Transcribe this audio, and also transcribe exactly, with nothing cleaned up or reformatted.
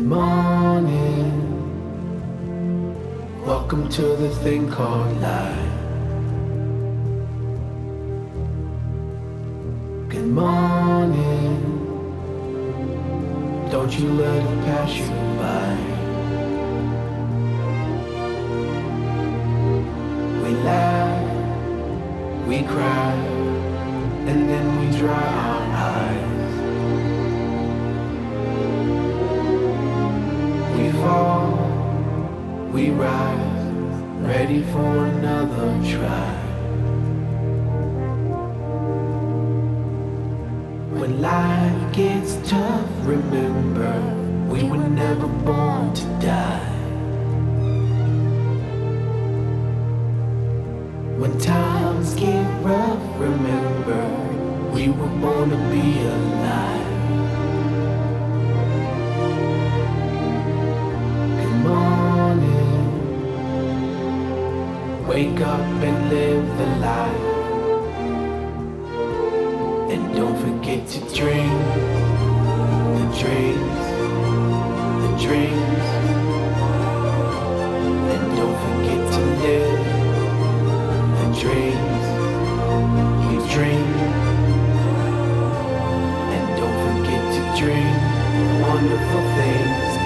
morning. Welcome to the thing called life. Good morning. Don't you let it pass you by. We laugh, we cry, and then we dry our eyes. We fall, we rise, ready for another try. When life gets tough, remember, we were never born to die. When times get rough, remember, we were born to be alive. Good morning. Wake up and live the life. And don't forget to dream the dreams, the dreams. And don't forget to live the dreams you dream. And don't forget to dream wonderful things.